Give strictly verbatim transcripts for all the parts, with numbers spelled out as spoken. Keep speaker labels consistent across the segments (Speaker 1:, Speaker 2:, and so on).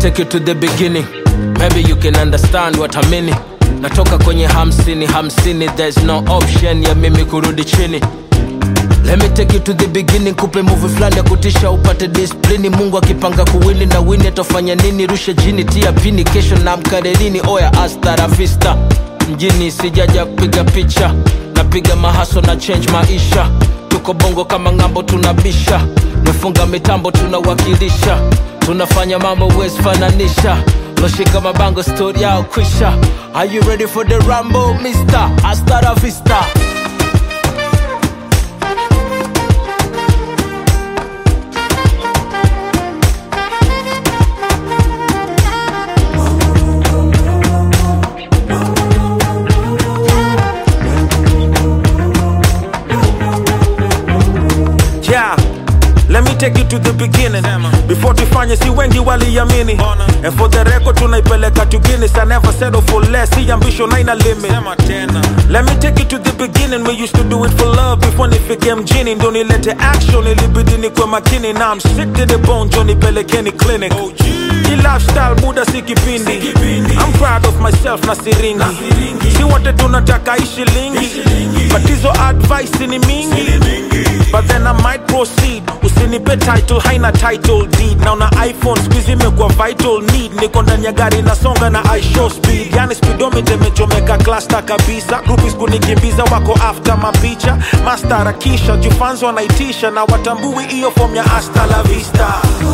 Speaker 1: take you to the beginning. Maybe you can understand what I mean. Natoka kwenye hamsini hamsini, there's no option ya mimi kurudi chini. Let me take you to the beginning, kupe movie flani ya kutisha upate discipline. Mungu akipanga kuwini na wini atafanya nini? Rushe jini, tia pini, kesho na mkarelini. Oya hasta la vista. Mjini sijaja kupiga picha, napiga mahaso na change maisha. Tuko bongo kama ngambo tunabisha, mefunga mitambo tunawakilisha. Tunafanya mambo wezi fananisha, loshika mabango story yao kwisha. Are you ready for the Rambo, mister? Hasta la vista.
Speaker 2: Yeah, let me take you to the beginning. Before tufanye si wengi waliamini. And for the record tunaipeleka to Guinness. I never settle for less, see ambition haina limit. Let me take you to the beginning. We used to do it for love before nifike mjini. Ndo nilete action, ilibidi nikwe makini. Now I'm sick to the bone, jo nipelekeni clinic. Hii lifestyle buda si kipindi. I'm proud of myself na siringi. Si wote tunataka ishi lingi, but hizo advice ni mingi. But then I might proceed. Usinipe title, haina title deed. Now na iPhone squeeze mekwa vital need. Niko ndani ya gari na songa na I show speed. Yani speedometer mechomeka cluster kabisa. Groupies kunikimbiza wako after mapicha. Master akisha, jufans wanaitisha. Na watambui iyo form ya hasta la vista.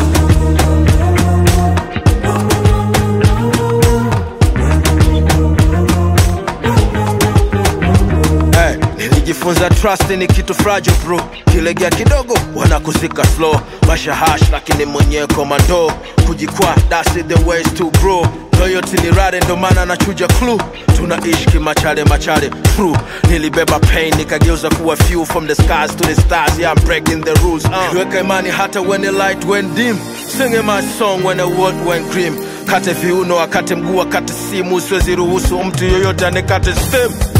Speaker 1: Nilijifunza trust ni kitu fragile bro. Kilegea kidogo wanakuzika slow. Masha hash lakini mwenye komando. Kujikwa that's it the ways to bro. Loyalty ni rare ndo maana nachuja clue. Tunaishi kimachale machale true. Nilibeba pain nikageuza kuwa fuel. From the skies to the stars, yeah I'm breaking the rules. uh. Niliweka imani hata when the light went dim. Singing my song when the world went grim. Kate viuno akate mguu akate simu. Siwezi ruhusu mtu yoyote anikate stem.